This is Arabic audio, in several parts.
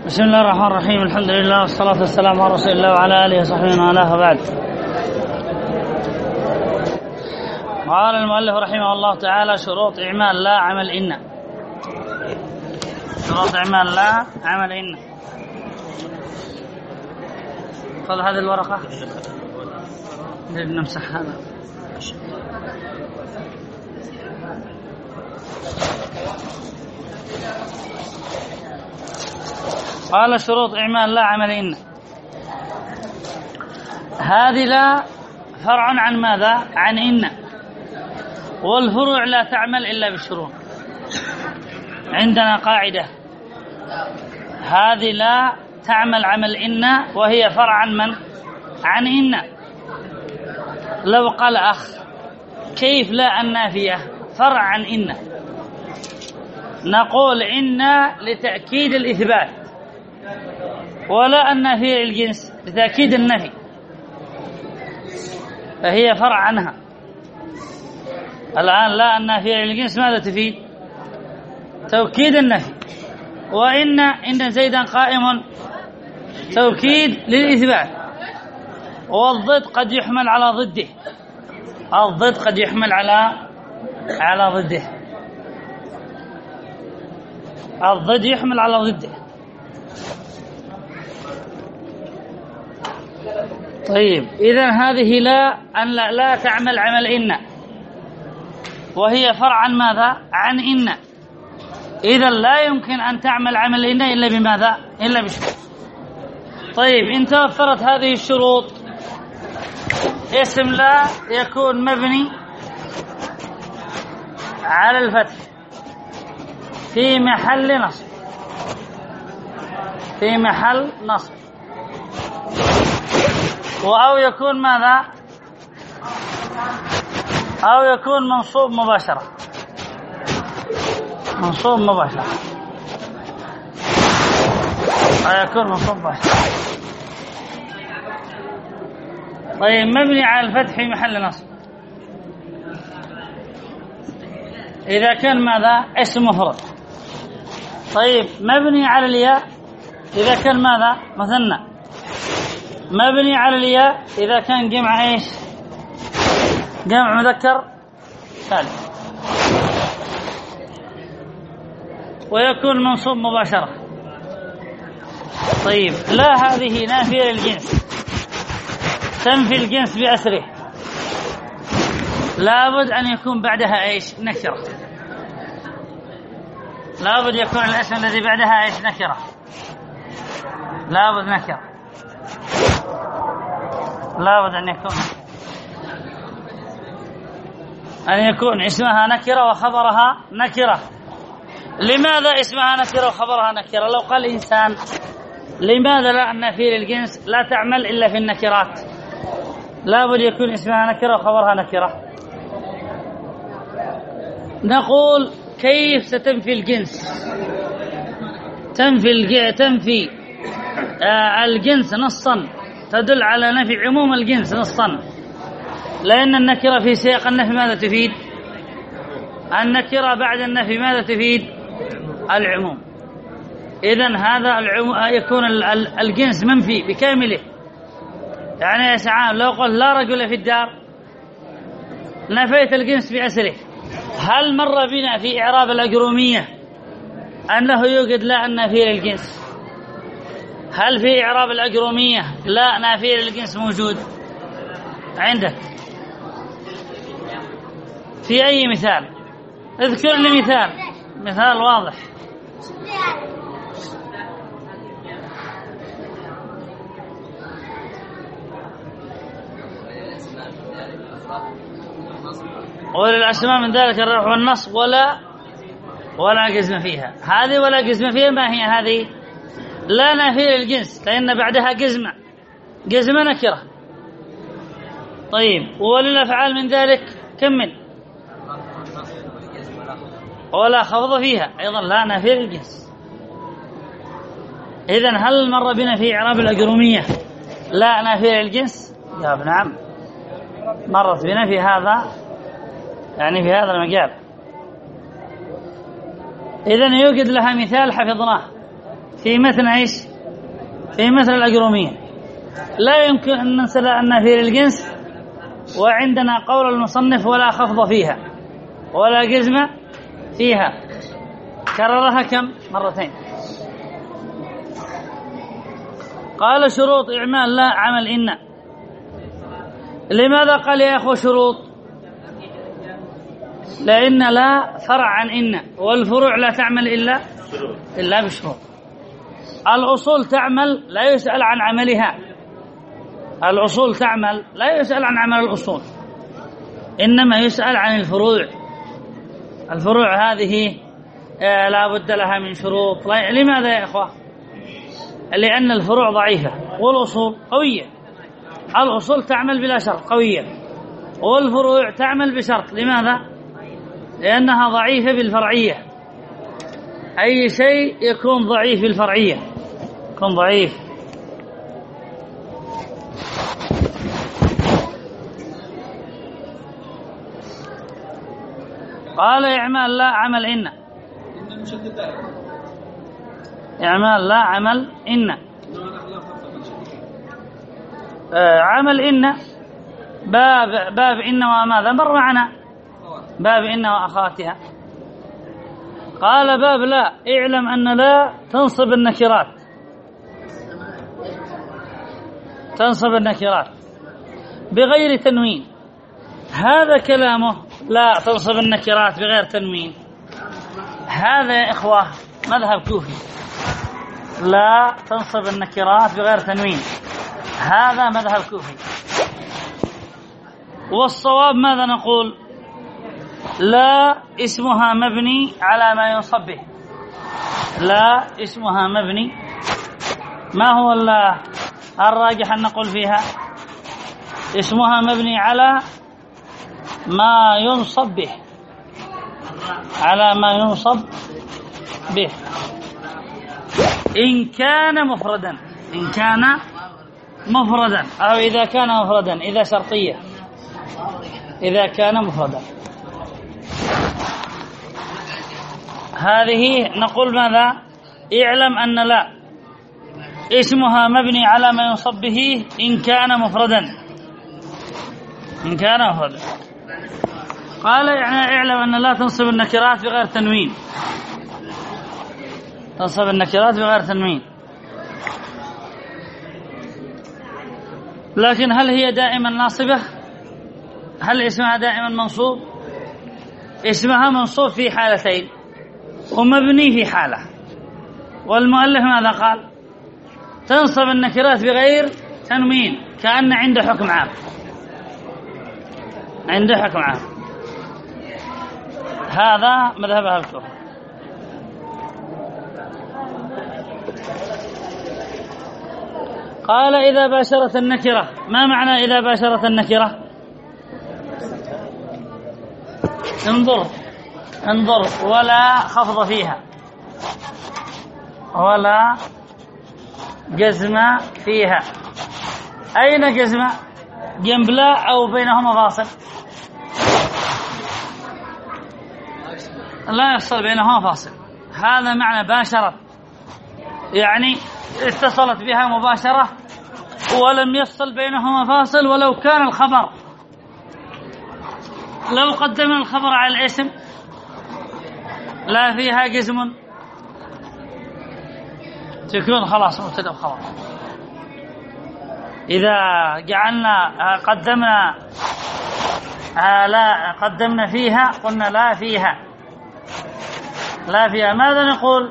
بسم الله الرحمن الرحيم. الحمد لله والصلاة والسلام على رسول الله وعلى آله وصحبه ومن والاه، وبعد. قال المؤلف رحمه الله تعالى: شروط إعمال لا عمل إن. شروط إعمال لا عمل إن. خذ هذه الورقة نمسح هذا. قال: شروط إعمال لا عمل إن. هذه لا فرع عن ماذا؟ عن إن. والفروع لا تعمل إلا بالشروط. عندنا قاعدة: هذه لا تعمل عمل إن وهي فرع عن من؟ عن إن. لو قال أخ: كيف لا النافية فرع عن إن؟ نقول: إن لتأكيد الإثبات، ولا النافية للجنس لتأكيد النفي، فهي فرع عنها. الآن لا النافية للجنس ماذا تفيد؟ توكيد النفي. وإن زيدا قائم توكيد للإثبات. والضد قد يحمل على ضده. الضد قد يحمل على ضده. الضد يحمل على ضده. طيب، إذن هذه لا تعمل عمل إن، وهي فرع عن ماذا؟ عن إن. إذن لا يمكن أن تعمل عمل إن إلا بماذا؟ إلا بشروط. طيب، إن توفرت هذه الشروط اسم لا يكون مبني على الفتح في محل نصب. في محل نصب. أو يكون ماذا؟ أو يكون منصوب مباشرة. منصوب مباشرة. أو يكون منصوب مباشرة. طيب، مبني على الفتح في محل نصب إذا كان ماذا؟ اسم مفرد. طيب، مبني على الياء إذا كان ماذا؟ مثنى. مبني على الياء إذا كان جمع إيش؟ جمع مذكر سالم. ويكون منصوب مباشرة. طيب، لا هذه نافية للجنس تنفي الجنس بأسره. لابد أن يكون بعدها إيش؟ نكرة. لابد يكون الاسم الذي بعدها إيش؟ نكرة. لابد نكرة. لابد أن يكون اسمها نكرة وخبرها نكرة. لماذا اسمها نكرة وخبرها نكرة؟ لو قال إنسان: لماذا لا النافية للجنس لا تعمل إلا في النكرات؟ لابد يكون اسمها نكرة وخبرها نكرة. نقول: كيف ستنفي الجنس؟ تنفي الجنس نصا، تدل على نفي عموم الجنس نصا، لأن النكرة في سياق النفي ماذا تفيد؟ النكرة بعد النفي ماذا تفيد؟ العموم. إذن هذا يكون الجنس منفي بكامله. يعني يا سعام لو قلت: لا رجل في الدار، نفيت الجنس بأسره. هل مر بنا في إعراب الأجرومية أنه يوجد لا النافية للجنس؟ هل في إعراب الأجرومية لا نافية للجنس موجود عندك؟ في أي مثال؟ اذكر لي مثال واضح. وللأسماء من ذلك الرفع والنصب ولا جزم فيها. هذه ولا جزم فيها ما هي هذه؟ لا نافية للجنس، لأن بعدها جزم نكرة. طيب، وللأفعال من ذلك كمل. ولا خفض فيها أيضا لا نافية للجنس. إذن هل مر بنا في إعراب الأجرومية لا نافية للجنس؟ جواب نعم، مرت بنا في هذا، يعني في هذا المجال. إذن يوجد لها مثال حفظناه في متن إيش؟ في مثل الأجرومية. لا يمكن أن ننسل النفي للجنس وعندنا قول المصنف ولا خفض فيها ولا جزم فيها، كررها كم مرتين. قال شروط إعمال لا عمل إن. لماذا قال يا أخوة شروط؟ لأن لا فرع عن إن، والفروع لا تعمل إلا بشروط. الأصول تعمل لا يسأل عن عملها، الأصول تعمل لا يسأل عن عمل الأصول، إنما يسأل عن الفروع. الفروع هذه لا بد لها من شروط. لماذا يا إخوة؟ لأن الفروع ضعيفة والأصول قوية. الأصول تعمل بلا شرط قوية، والفروع تعمل بشرط. لماذا؟ لأنها ضعيفة بالفرعية. أي شيء يكون ضعيف بالفرعية يكون ضعيف. قال إعمال لا عمل إن. إعمال لا عمل إن. عمل إن باب إن وماذا مر معنا، باب إن وأخواتها. قال باب لا اعلم أن لا تنصب النكرات، تنصب النكرات بغير تنوين. هذا كلامه لا تنصب النكرات بغير تنوين، هذا يا إخوة مذهب كوفي. لا تنصب النكرات بغير تنوين، هذا مذهب كوفي. والصواب ماذا نقول؟ لا اسمها مبني على ما ينصب به. لا اسمها مبني. ما هو الراجح أن نقول فيها؟ اسمها مبني على ما ينصب به، على ما ينصب به إن كان مفردا، إن كان مفردا، أو إذا كان مفردا، إذا شرطية، إذا كان مفردا. هذه نقول ماذا؟ اعلم أن لا اسمها مبني على ما ينصب به إن كان مفردا، إن كان مفردا. قال اعلم أن لا تنصب النكرات بغير تنوين، تنصب النكرات بغير تنوين. لكن هل هي دائما ناصبة؟ هل اسمها دائما منصوب؟ اسمها منصوب في حالتين ومبني في حالة. والمؤلف ماذا قال؟ تنصب النكرات بغير تنوين، كأن عنده حكم عام، عنده حكم عام. هذا مذهب أهل الكوفة. قال إذا باشرت النكرة. ما معنى إذا باشرت النكرة؟ انظر ولا خفض فيها ولا جزم فيها. أين جزم؟ جنب لا أو بينهما فاصل؟ لا يفصل بينهما فاصل. هذا معنى باشرت، يعني اتصلت بها مباشرة ولم يفصل بينهما فاصل. ولو كان الخبر، لو قدمنا الخبر على الاسم لا فيها جزم تكون خلاص مبتدأ وخبر. إذا جعلنا قدمنا فيها قلنا لا فيها، لا فيها. ماذا نقول؟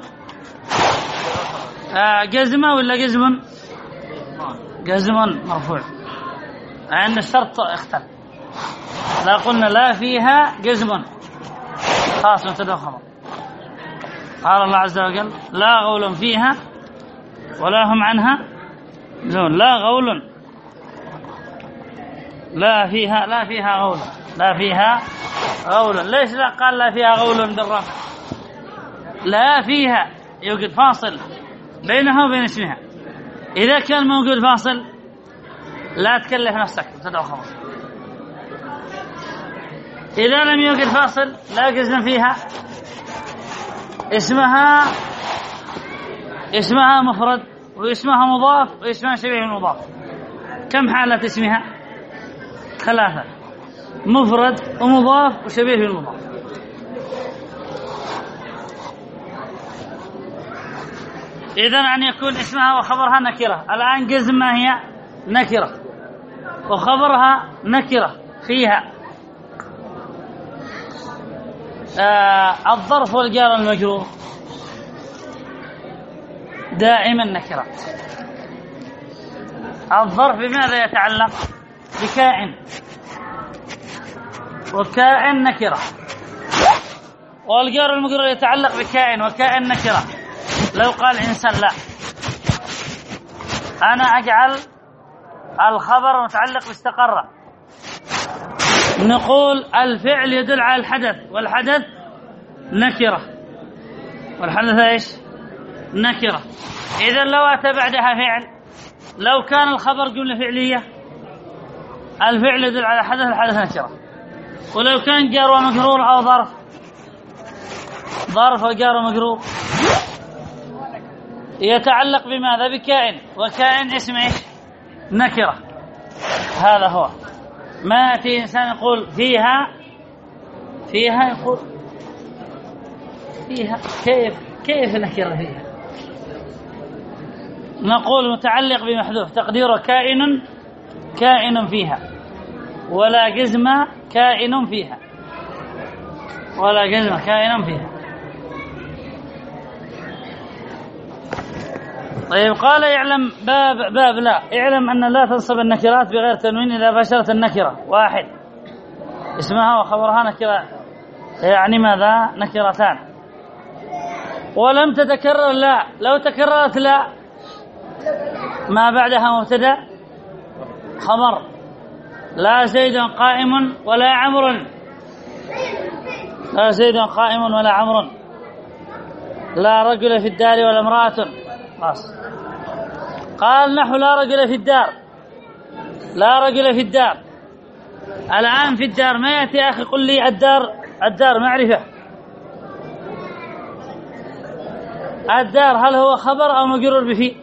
جزمة ولا جزم؟ جزم مرفوع، لأن الشرط اختلف. لا قلنا لا فيها جزم خلاص مبتدأ وخبر. قال الله عز وجل لا غول فيها ولا هم عنها يحزنون. لا غول، لا فيها غول، لا فيها غول. ليش لا قال لا فيها غول بالرفع؟ لا فيها يوجد فاصل بينها وبين اسمها. إذا كان موجود فاصل لا تكلف نفسك مبتدأ وخبر. إذا لم يوجد فاصل لا جزم فيها، اسمها اسمها مفرد واسمها مضاف واسمها شبيه المضاف. كم حالة اسمها؟ 3: مفرد ومضاف وشبيه المضاف. إذن أن يكون اسمها وخبرها نكرة. الآن جزم ما هي؟ نكرة، وخبرها نكرة فيها الظرف والجار المجرور دائما نكرات. الظرف بماذا يتعلق؟ بكائن، وكائن نكرة. والجار المجرور يتعلق بكائن، وكائن نكرة. لو قال إنسان لا، أنا أجعل الخبر متعلق باستقر، نقول الفعل يدل على الحدث، والحدث نكرة، والحدث إيش؟ نكرة. إذن لو أتى بعدها فعل، لو كان الخبر جملة فعلية الفعل يدل على حدث، الحدث نكرة. ولو كان جار ومجرور أو ظرف وجار ومجرور يتعلق بماذا؟ بكائن، وكائن اسم إيش؟ نكرة. هذا هو. ما يأتي إنسان يقول فيها يقول فيها كيف نكرة فيها؟ نقول متعلق بمحذوف تقديره كائن فيها، ولا جزم كائن فيها، ولا جزم كائن فيها. طيب قال اعلم باب لا، اعلم أن لا تنصب النكرات بغير تنوين إذا باشرت النكرة. 1: اسمها وخبرها نكرة، يعني ماذا؟ نكرتان. ولم تتكرر لا، لو تكررت لا ما بعدها مبتدا خبر. لا زيد قائم ولا عمرو، لا زيد قائم ولا عمرو. لا رجل في الدار ولا امرأة. قال نحو لا رجل في الدار، لا رجل في الدار. الآن في الدار ما يأتي أخي قل لي الدار معرفة. الدار هل هو خبر أو مجرور به؟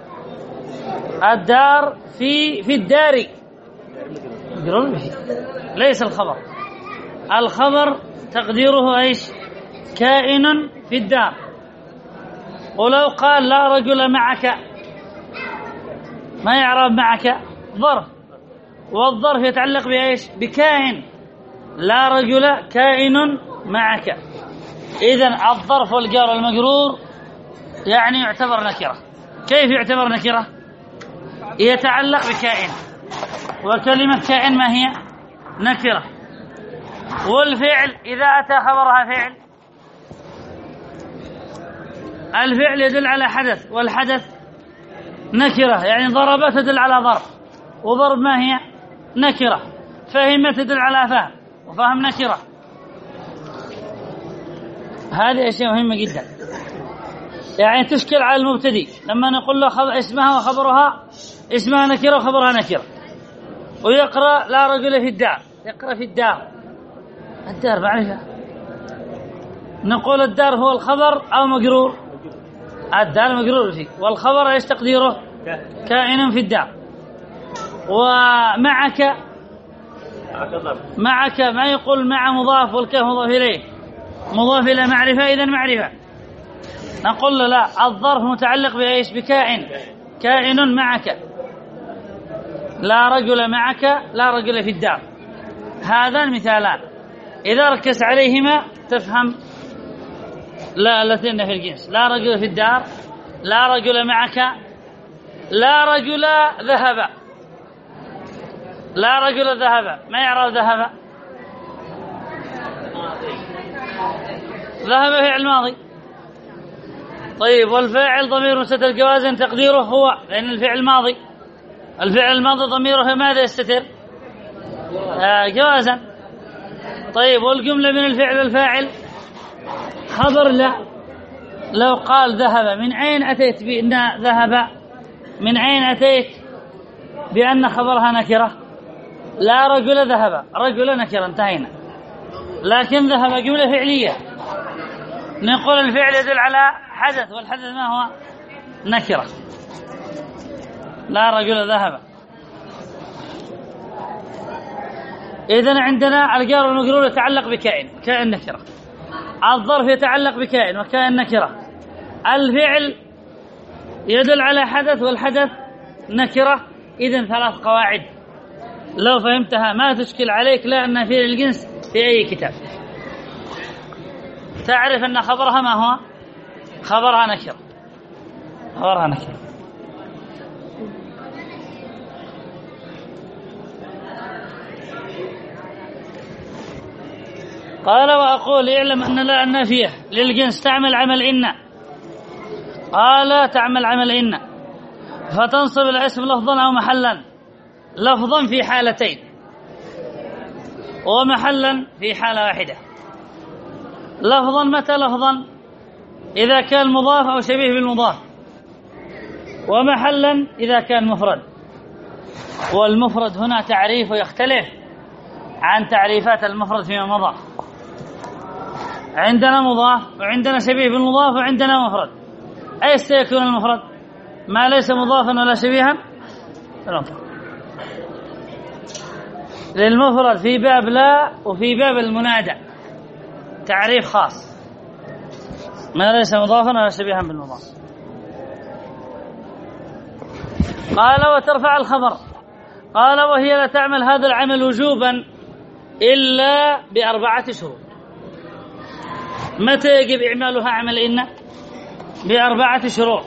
الدار في الدار مجرور به، ليس الخبر. الخبر تقديره ايش؟ كائن في الدار. ولو قال لا رجل معك، ما يعرف معك؟ ظرف، والظرف يتعلق بإيش؟ بكائن. لا رجل كائن معك. إذن الظرف والجار المجرور يعني يعتبر نكرة. كيف يعتبر نكرة؟ يتعلق بكائن، وكلمة كائن ما هي؟ نكرة. والفعل إذا أتى خبرها فعل، الفعل يدل على حدث، والحدث نكرة. يعني ضرب تدل على ظرف، وضرب ما هي؟ نكرة. فهم تدل على فهم، وفهم نكرة. هذه أشياء مهمة جدا، يعني تشكل على المبتدئ لما نقول له اسمها وخبرها، اسمها نكرة وخبرها نكرة. ويقرأ لا رجل في الدار، يقرأ في الدار معرفة. نقول الدار هو الخبر أو مجرور؟ الدار مجرور فيه، والخبر ايش تقديره؟ كائن في الدار. ومعك ما يقول مع مضاف والكاف مضاف إليه، مضاف إلى معرفة، إذن معرفة. نقول له لا، الظرف متعلق بإيش؟ كائن معك. لا رجل معك، لا رجل في الدار. هذان مثالان إذا ركز عليهما تفهم لا الذين في الجنس. لا رجل في الدار، لا رجل معك، لا رجل ذهب. لا رجل ذهب، ما يعرف ذهب؟ ذهب فعل ماضي. طيب والفاعل ضمير مستتر جوازا تقديره هو، لأن الفعل ماضي. الفعل الماضي ضميره ماذا يستتر؟ جوازا. طيب والجملة من الفعل والفاعل خبر لا. لو قال ذهب، من أين أتيت بأن ذهب؟ من أين أتيت بأن خبرها نكرة؟ لا رجل ذهب، رجل نكرة، انتهينا. لكن ذهب جملة فعلية، نقول الفعل يدل على حدث، والحدث ما هو؟ نكرة. لا رجل ذهب. إذن عندنا الجار والمجرور يتعلق بكائن، كائن نكرة. الظرف يتعلق بكائن وكائن نكرة. الفعل يدل على حدث والحدث نكرة. إذن 3 قواعد لو فهمتها ما تشكل عليك، لا أن في الجنس في أي كتاب. تعرف أن خبرها ما هو؟ خبرها نكرة. خبرها نكرة. قال وأقول اعلم أن لا النافية للجنس تعمل عمل إن. قال تعمل عمل إن فتنصب الاسم لفظا أو محلا. لفظا في حالتين ومحلا في حالة واحدة. لفظا متى؟ لفظا إذا كان مضاف أو شبيه بالمضاف. ومحلا إذا كان مفرد. والمفرد هنا تعريف يختلف عن تعريفات المفرد فيما مضى. عندنا مضاف وعندنا شبيه بالمضاف وعندنا مفرد. أي سيكون المفرد؟ ما ليس مضافا ولا شبيها بالمفرد. للمفرد في باب لا وفي باب المنادى تعريف خاص، ما ليس مضافا ولا شبيها بالمضاف. قال وترفع الخبر. قال وهي لا تعمل هذا العمل وجوبا إلا ب4 شروط. متى يجب إعمالها عمل إن؟ ب4 شروط.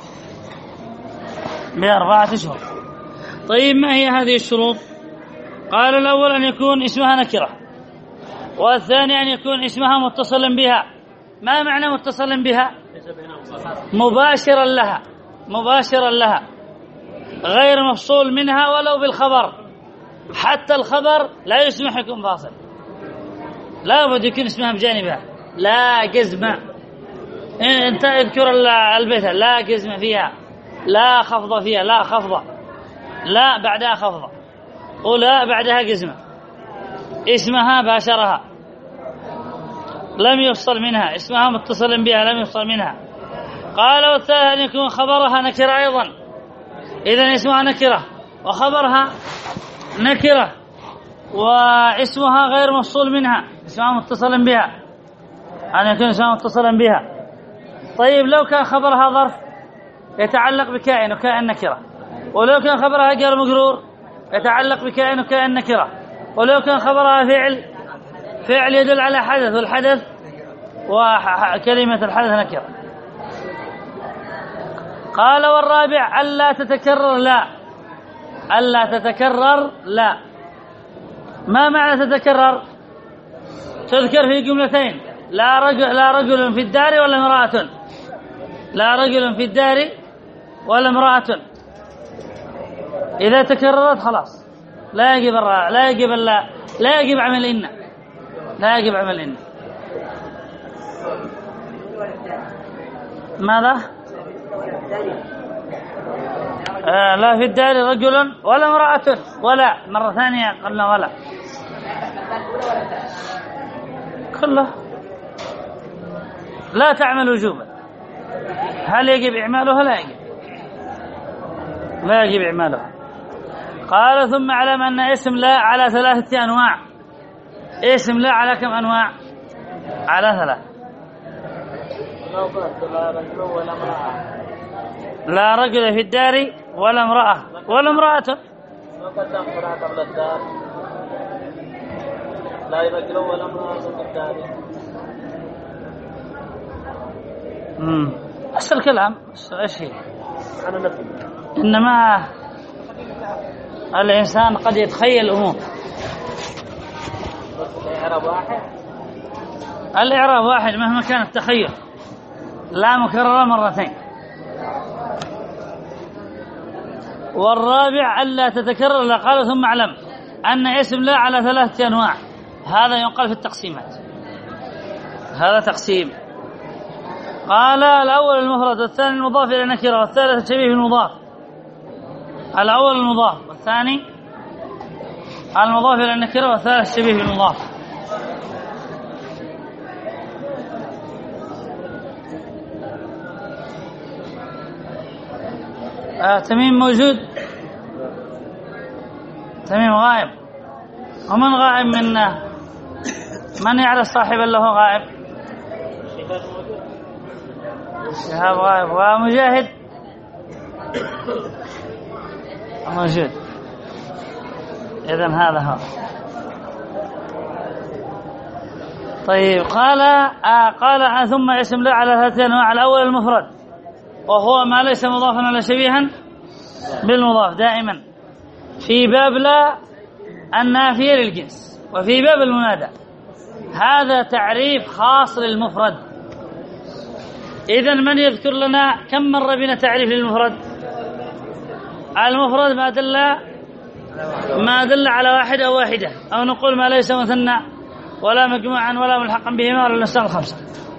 ب4 شروط. طيب ما هي هذه الشروط؟ قال الأول أن يكون اسمها نكرة، والثاني أن يكون اسمها متصلا بها. ما معنى متصلا بها؟ مباشرا لها. مباشرا لها غير مفصول منها ولو بالخبر. حتى الخبر لا يسمح يكون فاصل، لا بد يكون اسمها بجانبها. لا جزم. انت اذكر البيت لا جزم فيها، لا خفض فيها، لا خفض، لا بعدها خفض، ولا بعدها جزمة. اسمها باشرها لم يفصل منها، اسمها متصل بها لم يفصل منها. قال والثالث أن يكون خبرها نكرة أيضا. إذن اسمها نكرة وخبرها نكرة واسمها غير مفصول منها، اسمها متصل بها، أن يكون اسمها متصلا بها. طيب لو كان خبرها ظرف يتعلق بكائن وكائن نكرة، ولو كان خبرها جار مجرور يتعلق بكائن وكائن نكرة، ولو كان خبرها فعل يدل على حدث والحدث وكلمة الحدث نكرة. قال والرابع ألا تتكرر لا. ألا تتكرر لا. ما معنى تتكرر؟ تذكر في جملتين: لا رجل في الدار ولا امرأة. لا رجل في الدار ولا امرأة. إذا تكررت خلاص لا يجب عمل إن. لا يجب عمل إن. ماذا؟ لا في الدار رجل ولا امرأة. ولا مرة ثانية قلنا ولا كله لا تعمل وجوبا. هل يجب إعمالها؟ لا يجب. لا يجب إعمالها. قال ثم اعلم أن اسم لا على 3 أنواع. اسم لا على كم أنواع؟ على 3. لا رجل في الدار ولا امرأة ولا امرأة. لا رجل ولا امرأة في الدار. نفس الكلام. ايش هي؟ إنما الإنسان قد يتخيل أمور. الإعراب واحد مهما كان التخيل، لا مكررة مرتين. والرابع ألا تتكرر لا. قال ثم اعلم أن اسم لا على 3 أنواع. هذا ينقل في التقسيمات. هذا تقسيم. قال الأول المفرد، والثاني المضاف إلى نكرة، والثالث شبيه بالمضاف. الأول المضاف، والثاني المضاف إلى النكرة، والثالث شبيه بالمضاف. تميم موجود؟ تميم غائب. ومن غائب منا؟ من يعرف صاحبا له غائب؟ شهاب غائب. ومجاهد موجود. إذن هذا هو. طيب قال ثم اسم لا على ثلاثة أنواع. الأول المفرد وهو ما ليس مضافا ولا شبيها بالمضاف دائما في باب لا النافية للجنس وفي باب المنادى. هذا تعريف خاص للمفرد. إذن من يذكر لنا كم مر بنا تعريف للمفرد؟ المفرد ما دل على واحد أو واحدة، أو نقول ما ليس مثنى ولا مجموعا ولا ملحقا بهما ولا الأسماء الخمسة.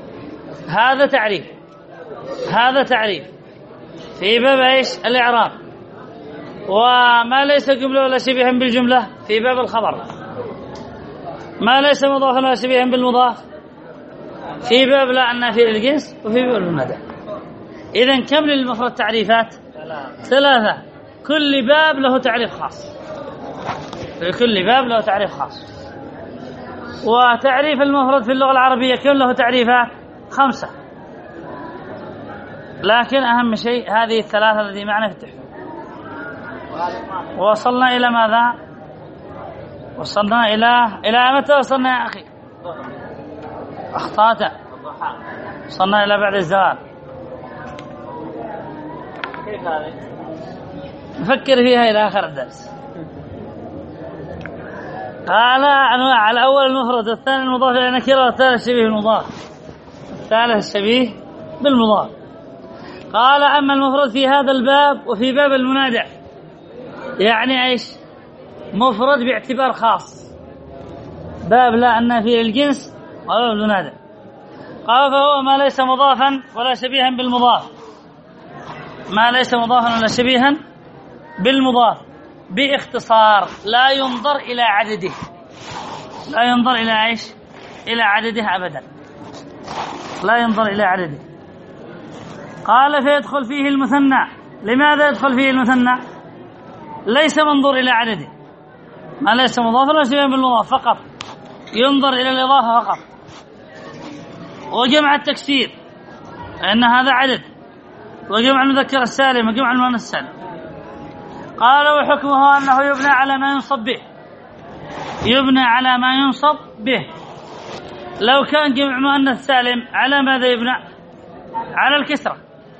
هذا تعريف في باب ايش؟ الإعراب. وما ليس جملة ولا شبيها بالجملة في باب الخبر. ما ليس مضافا ولا شبيها بالمضاف في باب لا النافية للجنس وفي باب المنادى. إذن كم للمفرد تعريفات؟ 3. كل باب له تعريف خاص. لكل باب له تعريف خاص. وتعريف المفرد في اللغة العربية كم له تعريفات؟ 5. لكن أهم شيء هذه الثلاثة الذي معنا في التحفة. وصلنا إلى ماذا؟ وصلنا إلى متى وصلنا يا أخي؟ أخطأت. وصلنا إلى بعد الزوال. كيف هذه؟ نفكر فيها إلى آخر الدرس. قال أنواع. الأول المفرد، الثاني المضاف إلى نكرة، والثالث الشبيه بالمضاف. قال أما المفرد في هذا الباب وفي باب المنادى يعني ايش؟ مفرد باعتبار خاص، باب لا النافية للجنس وباب المنادى. قال فهو ما ليس مضافا ولا شبيها بالمضاف. ما ليس مضافا ولا شبيها بالمضاف باختصار لا ينظر إلى عدده. لا ينظر إلى ايش؟ إلى عدده أبدا. لا ينظر إلى عدده. قال فيدخل فيه المثنى. لماذا يدخل فيه المثنى؟ ليس منظور إلى عدده. ما ليس مضافا ولا شبيها بالمضاف فقط، ينظر إلى الإضافة فقط. وجمع التكسير لأن هذا عدد، وجمع المذكر السالم وجمع المؤنث السالم. قال وحكمه أنه يبنى على ما ينصب به. يبنى على ما ينصب به. لو كان جمع مؤنث سالم على ماذا يبنى؟ على الكسرة.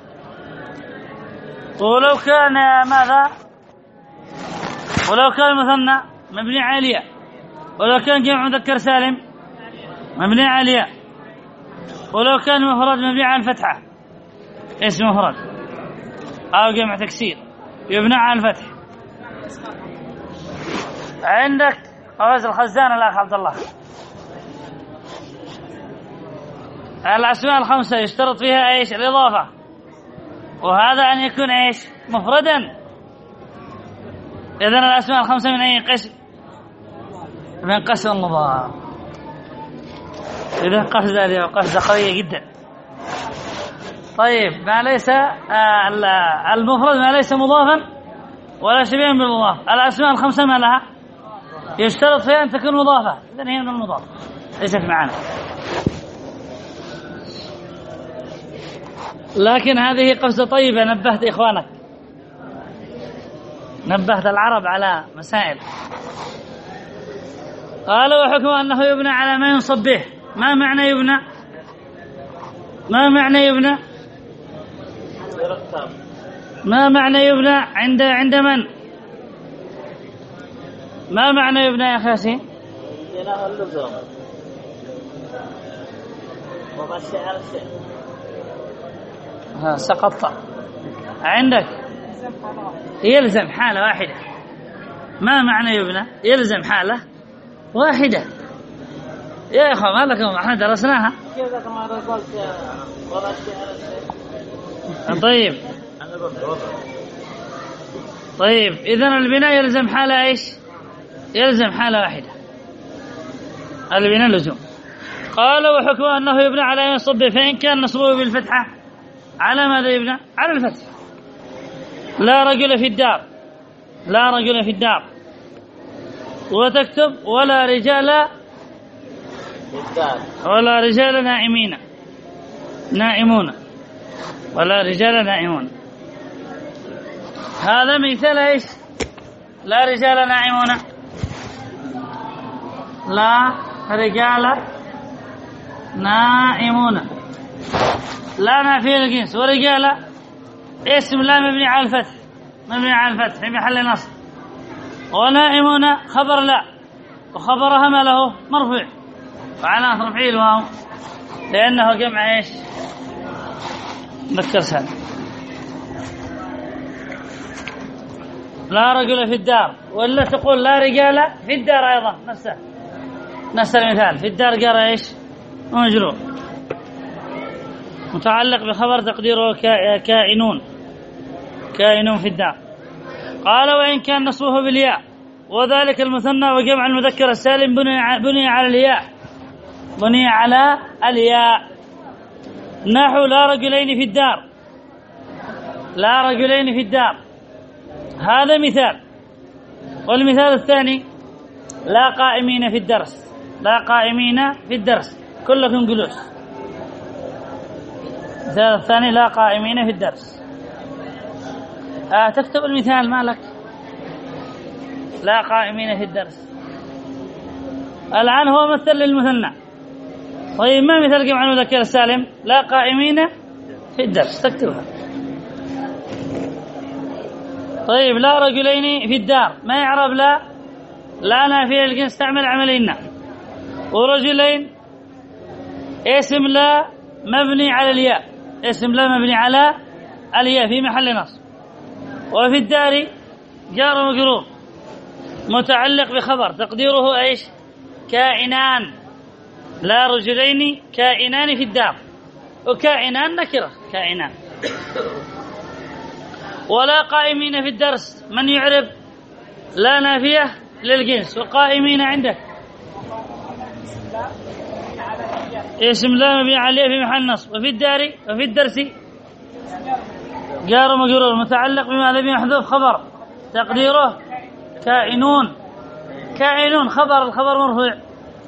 ولو كان ماذا؟ ولو كان مثنى مبني على الياء. ولو كان جمع مذكر سالم مبني على الياء. ولو كان مفرد مبني على الفتحة اسم مفرد أو جمع تكسير يبنى على الفتح. عندك قواعد الخزان الأخ عبد الله. الأسماء الخمسة يشترط فيها ايش؟ الإضافة، وهذا أن يكون ايش؟ مفردا. إذن الأسماء الخمسة من أي قسم؟ من قسم المضاف. إذن قفزة قوية جدا. طيب ما ليس المفرد ما ليس مضافا ولا شبيها بالمضاف. الأسماء الخمسة ما لها؟ يشترط فيها أن تكون مضافة. إذن هي من المضاف ليست معنا. لكن هذه قفزة طيبة، نبهت إخوانك، نبهت العرب على مسائل. قال وحكم أنه يبنى على ما ينصب به. ما معنى يبنى؟ ما معنى يبنى؟ ما معنى يبنى عند من؟ ما معنى يبنى يا أخي ياسين؟ بناء اللزوم ومشي على الشيء. سقط عندك يلزم حالة واحدة. ما معنى يبنى؟ يلزم حالة واحدة. يا إخوة ما لكم، احنا درسناها. كيف ما قلت ومشي على الشيء؟ طيب إذن البناء يلزم حالة ايش؟ يلزم حالة واحدة، البناء لزوم. قال وحكمه أنه يبنى على ينصب به، فإن كان نصبه بالفتحة على ماذا يبنى؟ على الفتح. لا رجل في الدار، لا رجل في الدار، وتكتب ولا رجال، ولا رجال نائمين، نائمون، ولا رجال نائمون. هذا مثال ايش؟ لا رجال نائمون، لا رجال نائمون، لا نافية الجنس، ورجال اسم لا مبني على الفتح، مبني على الفتح في محل نصب، ونائمون خبر لا، وخبرها ما له مرفوع، وعلى رفعه الواو لأنه جمع ايش؟ مذكر سالم. لا رجل في الدار، ولا تقول لا رجال في الدار أيضا نفس المثال، في الدار قال ايش؟ مجرور متعلق بخبر تقديره كائنون، كائنون في الدار. قال وإن كان نصبه بالياء، وذلك المثنى وجمع المذكر السالم بني على الياء، بني على الياء، نحو لا رجلين في الدار، لا رجلين في الدار، هذا مثال. والمثال الثاني لا قائمين في الدرس، لا قائمين في الدرس، كلكم جلوس. المثال الثاني لا قائمين في الدرس. تكتب المثال مالك، لا قائمين في الدرس. الآن هو مثل للمثنى. طيب ما مثال جمع المذكر السالم؟ لا قائمين في الدرس، تكتبها. طيب لا رجلين في الدار، ما يعرب لا نافية الجنس تعمل عملين، ورجلين اسم لا مبني على الياء، اسم لا مبني على الياء في محل نصب. وفي الدار جار مجرور متعلق بخبر تقديره ايش؟ كائنان، لا رجلين كائنان في الدار، وكائنان نكرة، كائنان. ولا قائمين في الدرس، من يعرب لا نافية للجنس، وقائمين عندك اسم لا مبني عليه في محل نصب. وفي الدار وفي الدرس جار مجرور متعلق بما لم يحذف خبر تقديره كائنون، كائنون خبر، الخبر مرفوع،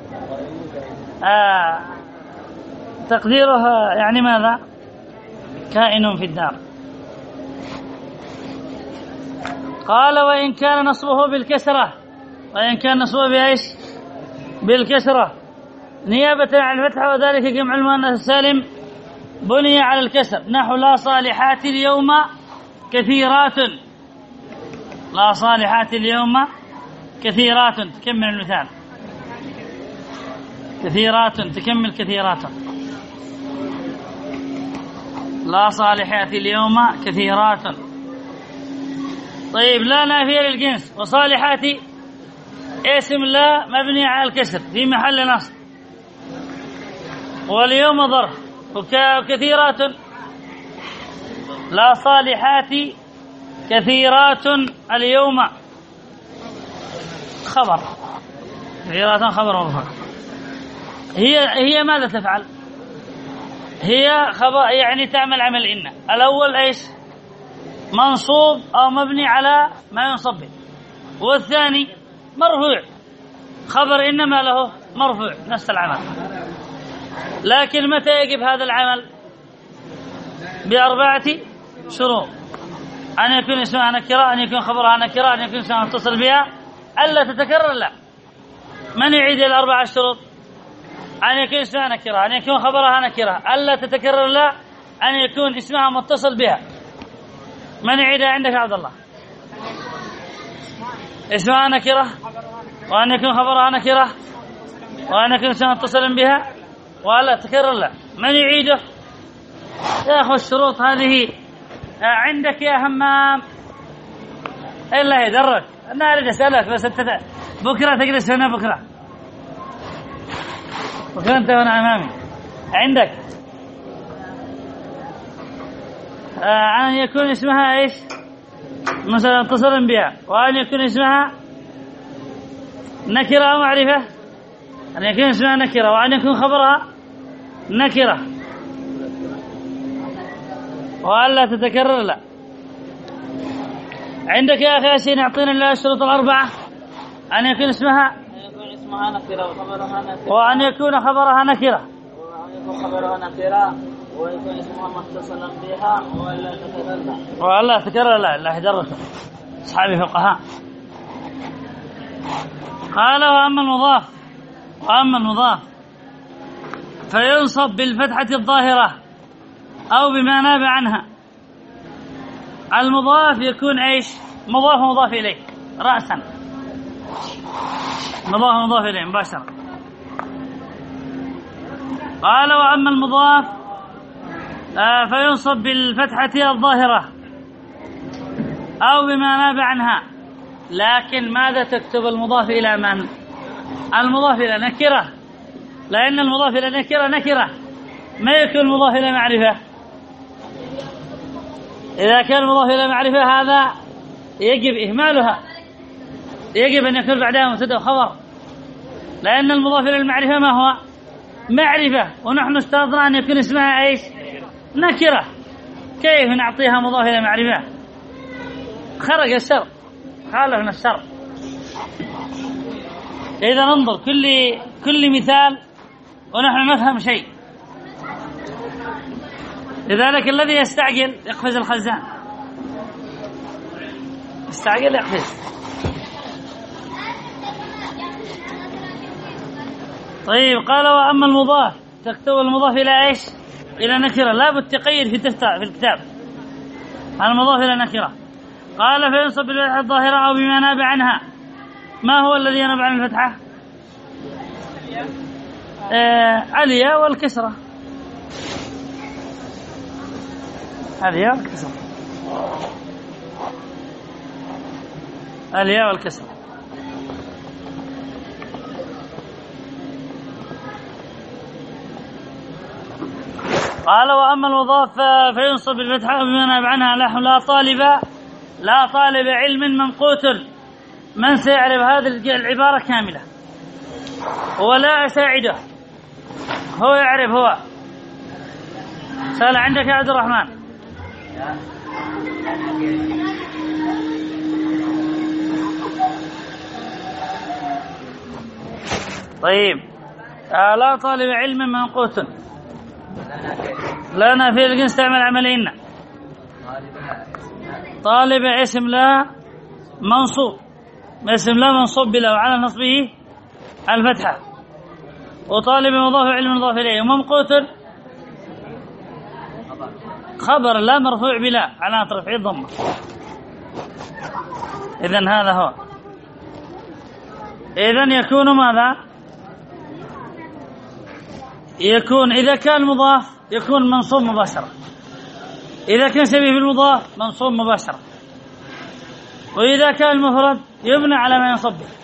تقديره يعني ماذا؟ كائن في الدار. قال وإن كان نصبه بالكسرة، وإن كان نصبه بإيش؟ بالكسرة نيابة عن الفتحة، وذلك جمع المؤنث السالم بني على الكسر، نحو لا صالحات اليوم كثيرات، لا صالحات اليوم كثيرات، تكمل المثال، كثيرات تكمل كثيرات، لا صالحات اليوم كثيرات. طيب لا نافية للجنس، وصالحات اسم لا مبني على الكسر في محل نصب، واليوم ظرف، وكثيرات لا صالحات كثيرات اليوم خبر، كثيرات خبر مرفوع. هي ماذا تفعل؟ هي خبر يعني تعمل عمل إن. الأول ايش؟ منصوب أو مبني على ما ينصب به، والثاني مرفوع خبر إنما له مرفوع نفس العمل. لكن متى يجب هذا العمل؟ بأربعة شروط: أن يكون اسمها نكرة، أن يكون خبرها نكرة، أن يكون اسمها متصل بها، ألا تتكرر لا. من يعيد الأربعة الشروط؟ أن يكون اسمها نكرة، أن يكون خبرها نكرة، ألا تتكرر لا، أن يكون اسمها متصل بها. من يعيدها عندك يا عبد الله؟ اسمها نكرة، وأن يكون خبرها نكرة، وأن يكون اسمها متصل بها، وألا تتكرر لا. من يعيده؟ يا أخو الشروط هذه عندك يا همام، إلا يدرك. أنا أريد أسألك بس أنت بكرة تجلس هنا، بكرة أنت هنا أمامي عندك. أن يكون اسمها إيش؟ مثلا متصلا بها، وأن يكون اسمها نكرة أو معرفة، أن يكون اسمها نكرة، وأن يكون خبرها نكرة، وألا تتكرر لا. عندك يا أخي ياسين أعطينا الشروط الأربعة. أن يكون اسمها نكرة وخبرها نكرة، وأن يكون خبرها نكرة، وأن يكون خبرها نكرة، ويكون اسمها متصلا بها، ولا تتكرر. ولا تكرر لا درسه أصحاب فقهاء. قال وأما المضاف فينصب بالفتحة الظاهرة أو بما ناب عنها. المضاف يكون ايش؟ مضاف إليه رأسا، مضاف إليه مباشرة. قال وأما المضاف فينصب بالفتحة الظاهرة أو بما ناب عنها. لكن ماذا تكتب المضاف إلى من؟ المضاف إلى نكرة، لأن المضاف إلى نكرة ما يكون المضاف إلى معرفة. إذا كان المضاف إلى معرفة هذا يجب إهمالها، يجب أن يكون بعدها مبتدأ وخبر، لأن المضاف إلى المعرفة ما هو؟ معرفة، ونحن اشترطنا أن يكون اسمها ايش؟ نكرة. كيف نعطيها مضاف إلى معرفة؟ خرج الشرط، خالفنا الشرط. إذا ننظر كل مثال ونحن نفهم شيء. لذلك الذي يستعجل يقفز الخزان، يستعجل يقفز. طيب قال وأما المضاف تكتب المضاف إلى ايش؟ إلى نكرة، لا بد تقيد في الكتاب المضاف إلى نكرة. قال فينصب بالفتحة الظاهرة أو بما ناب عنها. ما هو الذي يناب عن الفتحة؟ الياء والكسرة، الياء والكسرة، الياء والكسرة. قال وأما المضاف فينصب بالفتحة بما ناب عنها. نحن لا طالب علم منقوت. من سيعرف هذه العبارة كاملة؟ ولا أساعده، هو يعرف. هو سأل عندك يا عبد الرحمن. طيب لا طالب علم منقوت، لا نافية نستعمل عملينا. طالب اسم لا منصوب، اسم لا منصوب بلا وعلى نصبه الفتحة. وطالب مضاف علم مضاف إليه. وممقوت خبر لا مرفوع بلا علامة رفعه الضمة. إذن هذا هو. إذن يكون ماذا؟ يكون إذا كان مضاف يكون منصوب مباشرة، إذا كان شبيه بالمضاف منصوب مباشرة، وإذا كان مفرد يبنى على ما ينصب به.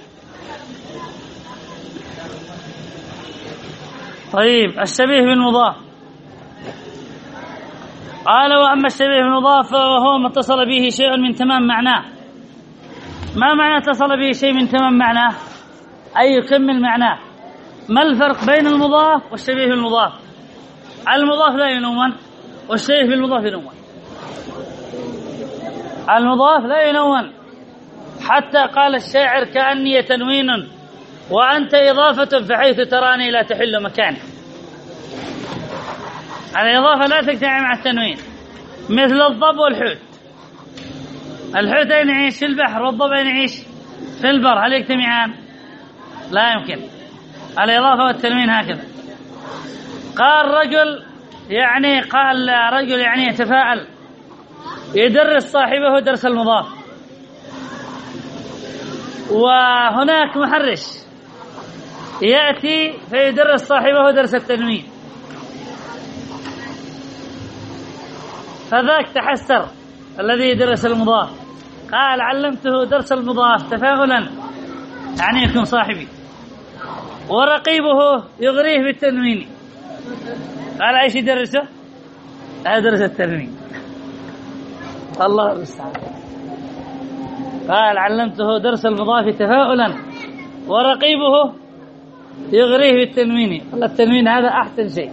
طيب الشبيه بالمضاف. قال وأما الشبيه بالمضاف فهو ما اتصل به شيء من تمام معناه. ما معنى اتصل به شيء من تمام معناه؟ أي يكمل معناه. ما الفرق بين المضاف والشبيه بالمضاف؟ المضاف لا ينون والشبيه بالمضاف ينون. المضاف لا ينون، حتى قال الشاعر كأني تنوين وأنت إضافة فحيث تراني لا تحل مكاني. الإضافة لا تجتمع مع التنوين، مثل الضب والحوت. الحوت أين يعيش؟ في البحر، والضب أين يعيش؟ في البر. هل يجتمعان؟ لا يمكن. الإضافة والتنوين هكذا. قال رجل يعني يتفاءل، يدرس صاحبه درس المضاف. وهناك محرش يأتي فيدرس صاحبه درس التنوين، فذاك تحسر الذي يدرس المضاف، قال علمته درس المضاف تفاؤلا، يعني يكون صاحبي. ورقيبه يغريه بالتنوين، قال ايش يدرسه؟ أدرس التنوين. الله المستعان. قال علمته درس المضاف تفاؤلا ورقيبه يغريه بالتنوين. قال التنوين هذا أحسن شيء.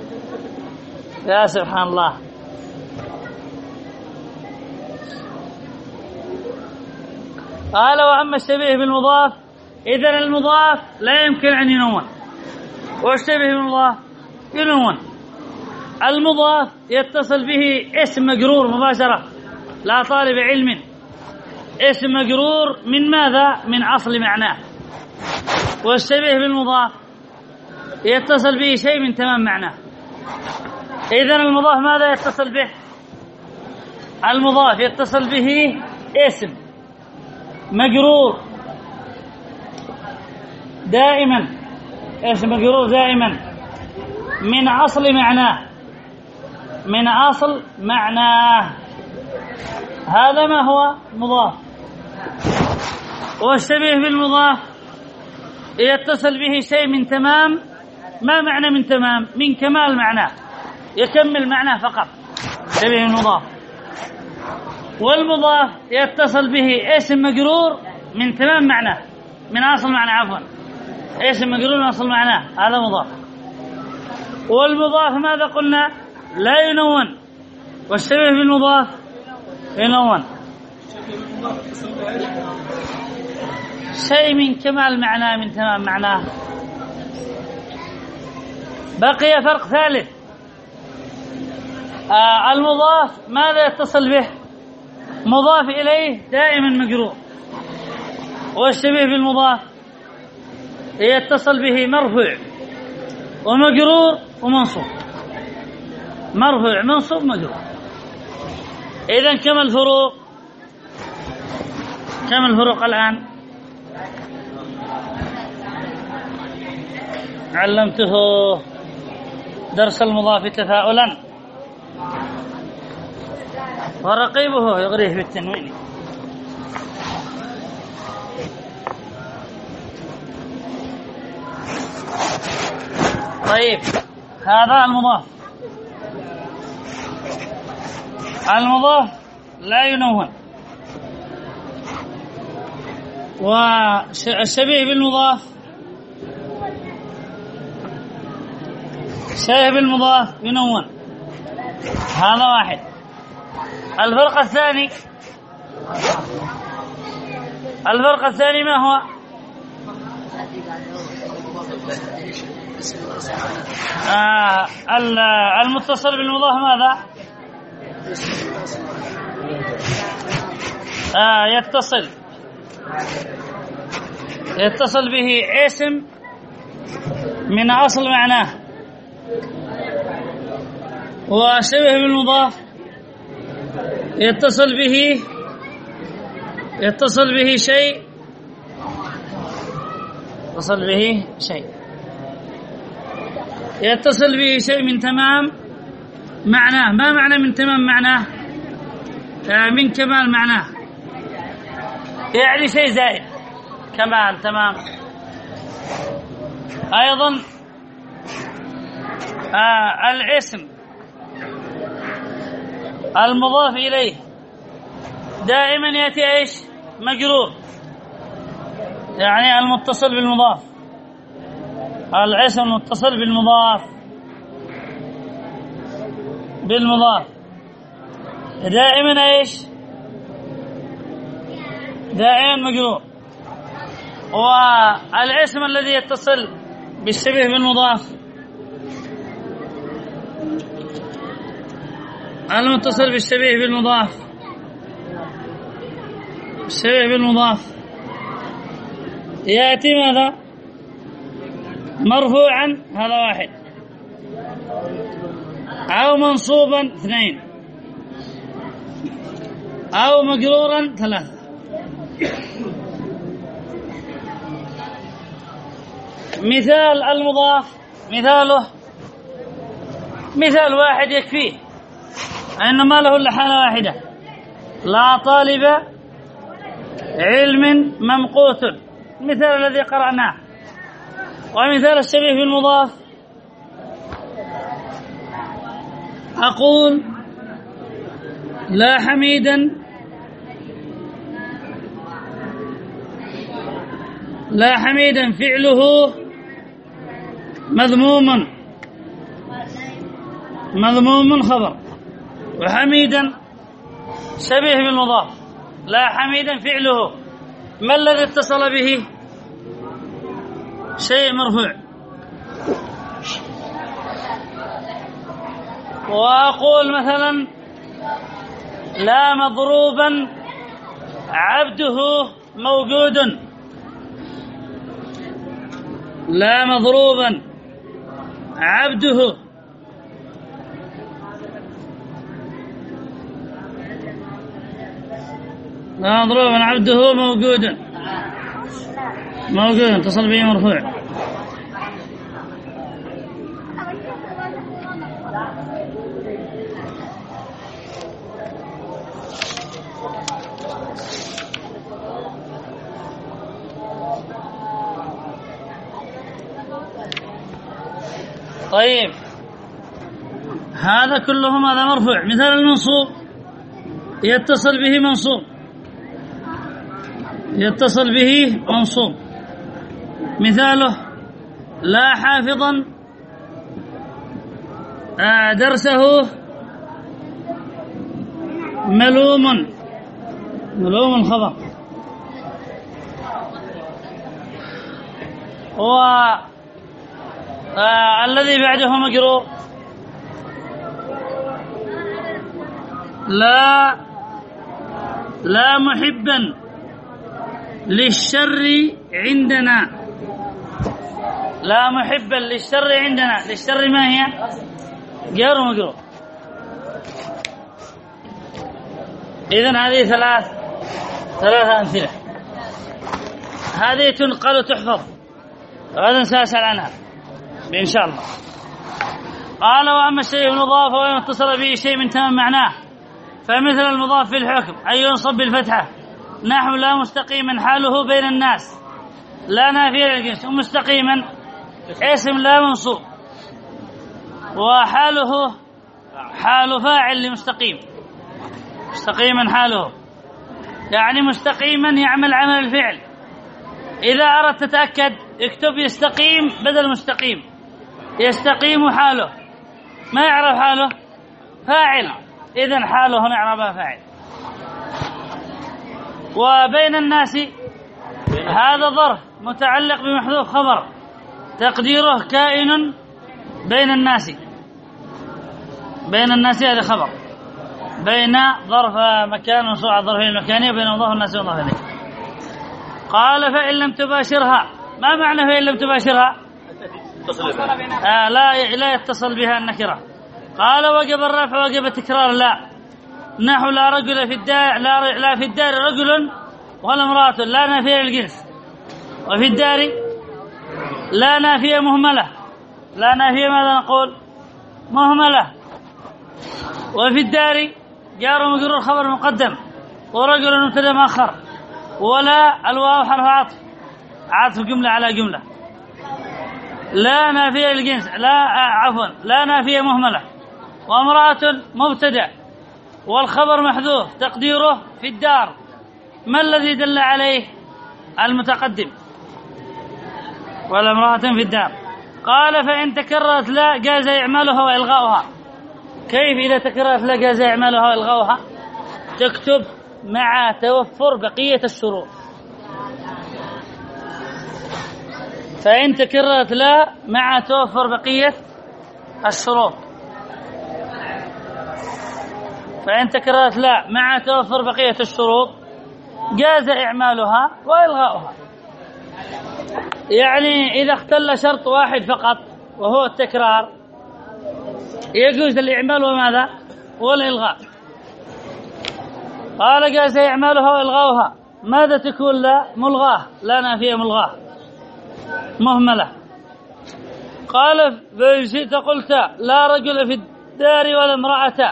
يا سبحان الله. قال وأما الشبيه بالمضاف إذن المضاف لا يمكن أن ينون، والشبيه بالمضاف ينون. المضاف يتصل به اسم مجرور مباشرة، لا طالب علم، اسم مجرور من ماذا؟ من أصل معناه. والشبيه بالمضاف يتصل به شيء من تمام معناه. إذن المضاف ماذا يتصل به؟ المضاف يتصل به اسم مجرور دائما، اسم مجرور دائما من أصل معناه، من أصل معناه. هذا ما هو مضاف. والشبيه بالمضاف يتصل به شيء من تمام. ما معنى من تمام؟ من كمال معناه، يكمل معناه فقط، شبيه المضاف. والمضاف يتصل به اسم مجرور من تمام معناه، من أصل معناه، عفوا، اسم مجرور من أصل معناه، هذا مضاف. والمضاف ماذا قلنا؟ لا ينون. والشبيه بالمضاف ينون، شيء من كمال معناه، من تمام معناه. بقي فرق ثالث. المضاف ماذا يتصل به؟ مضاف إليه دائما مجرور. والشبيه بالمضاف يتصل به مرفوع ومجرور ومنصوب، مرفوع منصوب مجرور. إذن كم الفروق؟ كم الفروق الآن؟ علمته درس المضاف تفاؤلا، ورقيبه يغريه بالتنوين. طيب، هذا المضاف. المضاف لا ينون. والشبيه بالمضاف، شبيه بالمضاف ينون. هذا واحد. الفرق الثاني، الفرق الثاني ما هو؟ المتصل بالمضاف ماذا؟ يتصل به اسم من أصل معناه. وشبه بالمضاف يتصل به شيء، يتصل به شيء من تمام معناه. ما معنى من تمام معناه؟ من كمال معناه، يعني شيء زائد، كمال، تمام. أيضا الاسم المضاف إليه دائما يأتي ايش؟ مجرور، يعني المتصل بالمضاف. الاسم المتصل بالمضاف دائما ايش؟ دائما مجرور. والاسم الذي يتصل بالشبيه بالمضاف، المتصل بالشبيه بالمضاف، الشبيه بالمضاف يأتي ماذا؟ مرفوعا، هذا واحد، أو منصوبا، اثنين، أو مجرورا، ثلاثة. مثال المضاف، مثال واحد يكفيه، إنما له إلا حالة واحدة: لا طالب علم ممقوت، مثال الذي قرأناه. ومثال الشبيه بالمضاف أقول: لا حميدا، لا حميدا فعله مذموم خبر، وحميدا شبيه بالمضاف. لا حميدا فعله ما الذي اتصل به؟ شيء مرفوع. وأقول مثلا لا مضروبا عبده موجود. لا مضروبا عبده لا مضروبا عبده موجود. موجود اتصل به مرفوع. طيب هذا كلهم هذا مرفوع. مثال المنصوب يتصل به منصوب. يتصل به منصوب. مثاله لا حافظا درسه ملوم. ملوم الخبر. الذي بعده مجرور. لا محبا للشر عندنا. لا محبا للشر عندنا. للشر ما هي؟ غير مجرور. إذن هذه ثلاثة أمثلة. هذه تنقل وتحفظ، غدا سأسأل عنها إن شاء الله. قال وأما الشيء المضاف وإن اتصل به شيء من تمام معناه فمثل المضاف في الحكم أن ينصب بالفتحة نحو لا مستقيما حاله بين الناس لا نافية للجنس. ومستقيما اسم لا منصوب وحاله حال فاعل لمستقيم. مستقيما حاله يعني مستقيما يعمل عمل الفعل. إذا أردت تتأكد اكتب يستقيم بدل مستقيم. يستقيم حاله ما يعرف حاله فاعل، إذن حاله نعرفها فاعل. وبين الناس هذا ظرف متعلق بمحذوف خبر تقديره كائن بين الناس. بين الناس هذا خبر. بين ظرف مكان منصوب على الظرفين المكاني وبين مضاف الناس ومضاف إليه. قال فإن لم تباشرها. ما معنى فإن لم تباشرها؟ لا يتصل بها النكرة. قال وجب الرفع وجب التكرار لا. نحو لا رجل في الدار. لا في الدار رجل ولا امرأة لا نافية للجنس. وفي الدار لا نافية مهملة. لا نافية ماذا نقول؟ مهملة. وفي الدار جار ومجرور خبر مقدم ورجل مبتدا مؤخر ولا الواو حرف عطف جملة على جملة. لا نافية للجنس. لا نافية مهملة. وامرأة مبتدا والخبر محذوف تقديره في الدار. ما الذي دل عليه؟ المتقدم. ولا امرأة في الدار. قال فإن تكررت لا جاز إعمالها وإلغاؤها. كيف إذا تكررت لا جاز إعمالها وإلغاؤها؟ تكتب مع توفر بقية الشروط. فإن تكررت لا مع توفر بقية الشروط. فإن تكررت لا مع توفر بقية الشروط جاز إعمالها وإلغاؤها. يعني إذا اختل شرط واحد فقط وهو التكرار يجوز الإعمال وماذا؟ والإلغاء. قال جاز إعمالها وإلغاؤها. ماذا تكون لا؟ ملغاه. لا نافية ملغاه مهملة. قال فإن شئت قلت لا رجل في الدار ولا امرأة.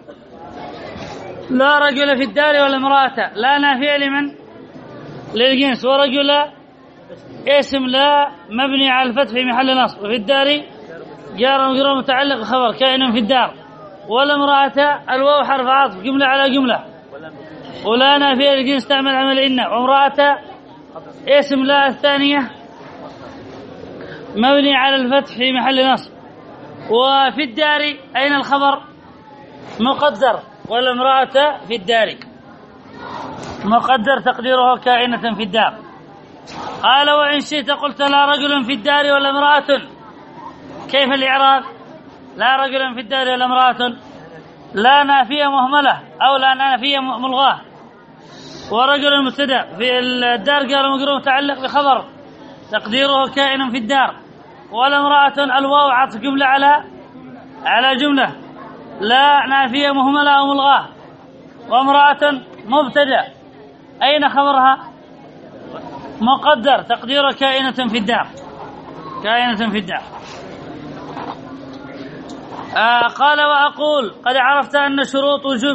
لا رجل في الدار ولا امرأة لا نافية لمن؟ للجنس. ورجل اسم لا مبني على الفتح في محل نصب. وفي الدار جار ومجرور متعلق خبر كائن في الدار. ولا امرأة الواو حرف عطف جملة على جملة. ولا نافية للجنس تعمل عمل إن. وامرأة اسم لا الثانية مبني على الفتح في محل نصب. وفي الدار أين الخبر؟ مقدر. ولا امرأة في الدار. مقدر تقديره كائنة في الدار. قال وإن شئت قلت لا رجل في الدار ولا امرأة. كيف الإعراب؟ لا رجل في الدار ولا امرأة، لا نافية مهملة أو لا نافية ملغاة، ورجل مبتدأ في الدار قال مقرون متعلق بخبر تقديره كائن في الدار، ولا امرأة الواو عطف جملة على جملة، لا نافية مهملة أو ملغاة، وامرأة مبتدأ أين خبرها؟ مقدر تقديره كائنة في الدار، كائنة في الدار. قال وأقول قد عرفت أن شروط وجوب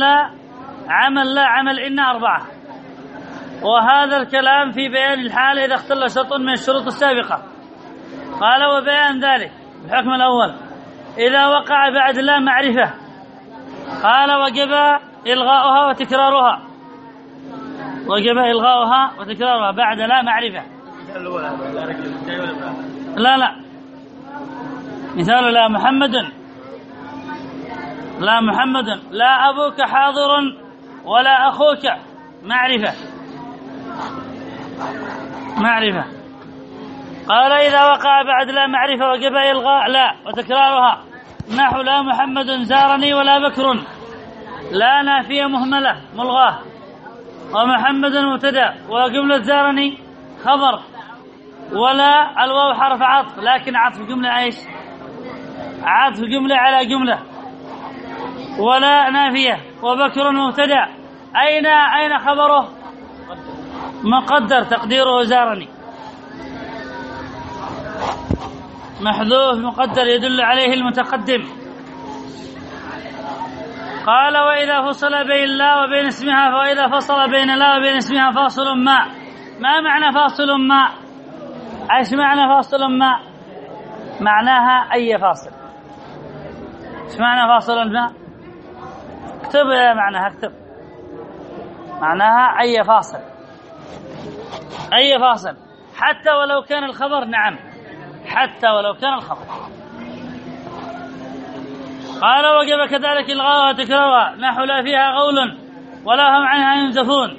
عمل إن 4، وهذا الكلام في بيان الحال إذا اختل شرط من الشروط السابقة. قال وبيان ذلك الحكم الأول إذا وقع بعد لا معرفة. قال وجب إلغاؤها وتكرارها بعد لا معرفة. لا مثال لا محمد لا أبوك حاضر ولا أخوك معرفة. قال إذا وقع بعد لا معرفة وجب إلغاء لا وتكرارها، نحو لا محمد زارني ولا بكر، لا نافية مهملة ملغاة، ومحمد مبتدأ وجملة زارني خبر، ولا الواو حرف عطف لكن عطف جملة ايش؟ عطف جملة على جملة، ولا نافية، وبكر مبتدأ أين خبره؟ مقدر تقديره زارني، محذوف مقدر يدل عليه المتقدم. قال وإذا فصل بين لا وبين اسمها، وإذا فصل بين لا وبين اسمها فاصل ما معنى فاصل ما؟ ايش معنى فاصل ما؟ معناها أي فاصل. ايش معنى فاصل ما؟ اكتب معناها أي فاصل حتى ولو كان الخبر، نعم حتى ولو كان الخبر. قال وجب كذلك إلغاؤها وتكرارها، نحو لا فيها غول ولا هم عنها ينزفون.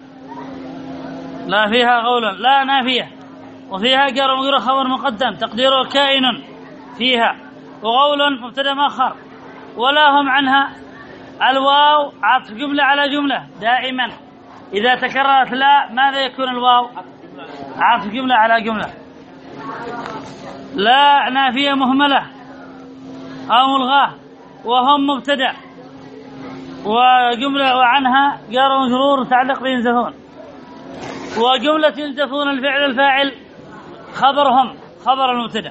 لا فيها غول لا نافية، وفيها جار ومجرور خبر مقدم تقديره كائن فيها، وغول مبتدا مؤخر، ولا هم عنها الواو عطف جملة على جملة دائما. إذا تكررت لا ماذا يكون الواو؟ عطف جملة على جملة. لا نافية مهملة أو ملغاة، وهم مبتدأ وجملة وعنها جار ومجرور متعلق بينزفون، وجملة ينزفون الفعل الفاعل خبرهم خبر المبتدأ.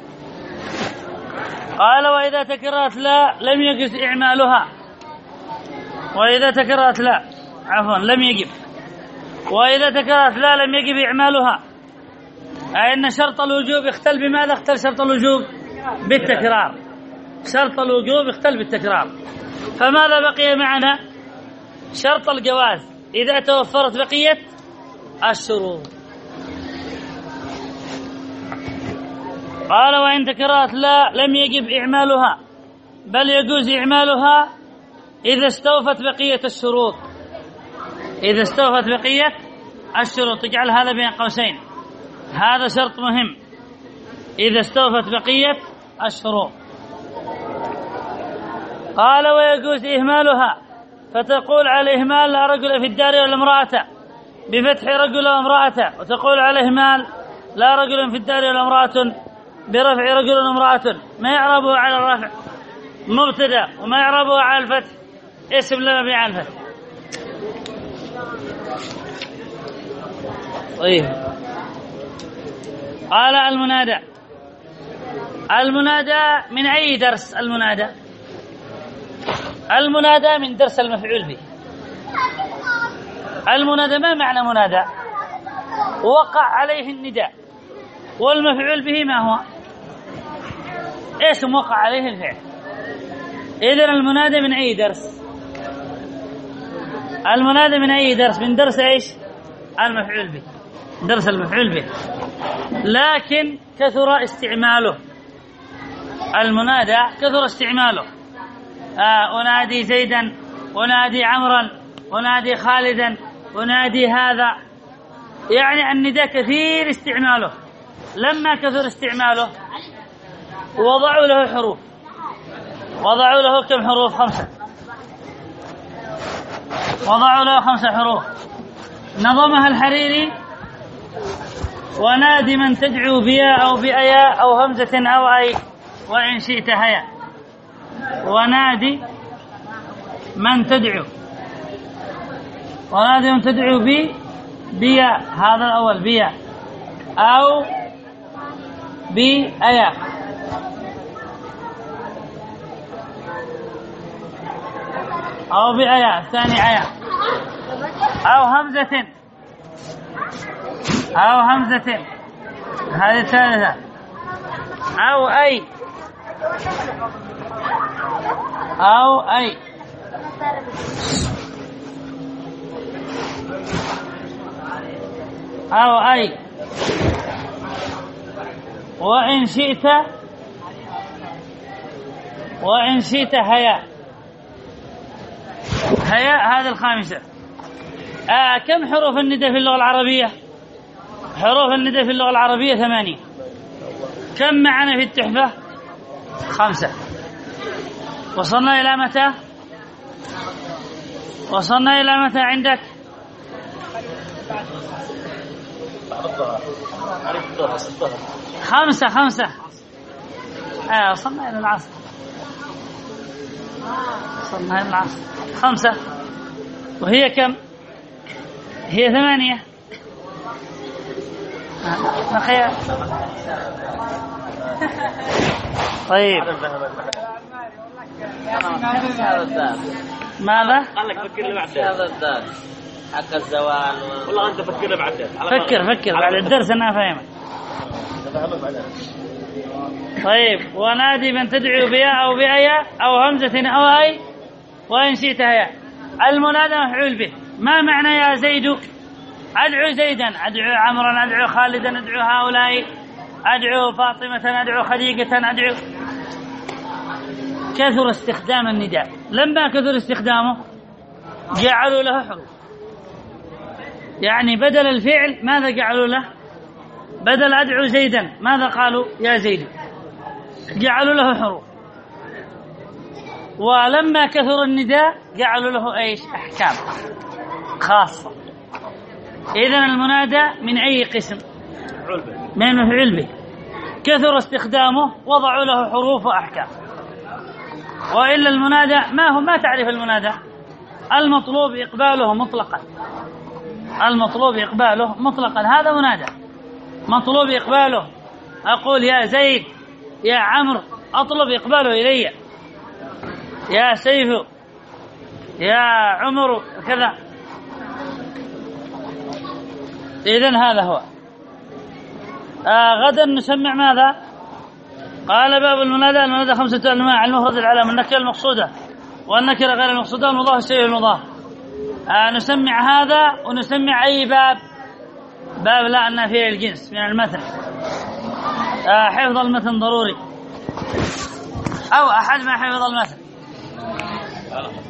قال وإذا تكررت لا لم يجز إعمالها، وإذا تكررت لا لم يجب، وإذا تكررت لا لم يجب إعمالها، أي أن شرط الوجوب يختل بماذا؟ اختل شرط الوجوب بالتكرار، شرط الوجوب يختل بالتكرار. فماذا بقي معنا؟ شرط الجواز إذا توفرت بقية الشروط. قال وإن تكررت لا لم يجب إعمالها، بل يجوز إعمالها إذا استوفت بقية الشروط. إذا استوفت بقية الشروط، اجعل هذا بين قوسين، هذا شرط مهم، إذا استوفت بقية الشروط. قال ويجوز إهمالها، فتقول على الإهمال لا رجل في الدار ولا امرأة بفتح رجل وامرأة، وتقول على الإهمال لا رجل في الدار ولا امرأة برفع رجل وامرأة. ما يعربه على الرفع مبتدأ، وما يعربه على الفتح اسم لا مبني على الفتح. طيب قال المنادى من أي درس؟ المنادى من درس المفعول به. المنادى ما معنى منادى؟ وقع عليه النداء، والمفعول به ما هو؟ اسم وقع عليه الفعل. إذن المنادى من أي درس؟ المنادى من أي درس؟ من درس إيش؟ المفعول به، درس المفعول به، لكن كثر استعماله. المنادى كثر استعماله، أنادي زيدا، أنادي عمرا، أنادي خالدا، أنادي هذا. يعني النداء كثير استعماله. لما كثر استعماله وضعوا له حروف، وضعوا له كم حروف؟ 5. وضعوا له 5 حروف. نظمها الحريري: ونادي من تدعو بيا أو بأيا أو همزة أو أي وإن شئت هيا. ونادي من تدعو، ونادي من تدعو بيا، هذا الأول بيا، أو بأيا، أو بأيا، الثاني أيا، أو همزة، أو همزة، هذه الثالثة، أو أي، أو أي. أو أي، وإن شئت، وإن شئت هيا. هيا هذا الخامسة. كم حروف النداء في اللغة العربية؟ حروف النداء في اللغة العربية 8. كم معنا في التحفة؟ 5. وصلنا إلى متى؟ وصلنا إلى متى عندك؟ خمسة. وصلنا إلى العصر. وصلنا إلى العصر. 5. وهي كم؟ هي 8. خير. طيب ماذا؟ قال لك فكر لي بعد هذا الدار حق الزوال والله أنت فكر لي بعد. فكر بعد الدرس أنا فاهمك. طيب ونادي من تدعو بيا أو بأيا أو همزة أو أي وإن شئت هيا. المنادى مفعول به. ما معنى يا زيد؟ أدعو زيدا، أدعو عمرا، أدعو خالدا، أدعو هؤلاء، أدعو فاطمة، أدعو خديجة، أدعو. كثر استخدام النداء. لما كثر استخدامه جعلوا له حروف. يعني بدل الفعل ماذا جعلوا له؟ بدل أدعو زيدا ماذا قالوا؟ يا زيد. جعلوا له حروف. ولما كثر النداء جعلوا له ايش؟ أحكام خاصة. إذن المنادى من أي قسم؟ من مفعول به. كثر استخدامه وضعوا له حروف وأحكام. وإلا المنادى ما هو؟ ما تعرف المنادى؟ المطلوب إقباله مطلقا. المطلوب إقباله مطلقا، هذا منادى. مطلوب إقباله، أقول يا زيد، يا عمرو، أطلب إقباله إلي، يا سيف، يا عمر، كذا. إذن هذا هو. غدا نسمع ماذا؟ قال باب المنادى. المنادى 5 أنواع: المفرد، العلم، النكرة المقصودة، والنكرة غير المقصودة، والمضاف الشيء المضاف. نسمع هذا ونسمع أي باب. باب لا النافية الجنس من المثل. حفظ المثل ضروري، أو أحد ما حفظ المثل.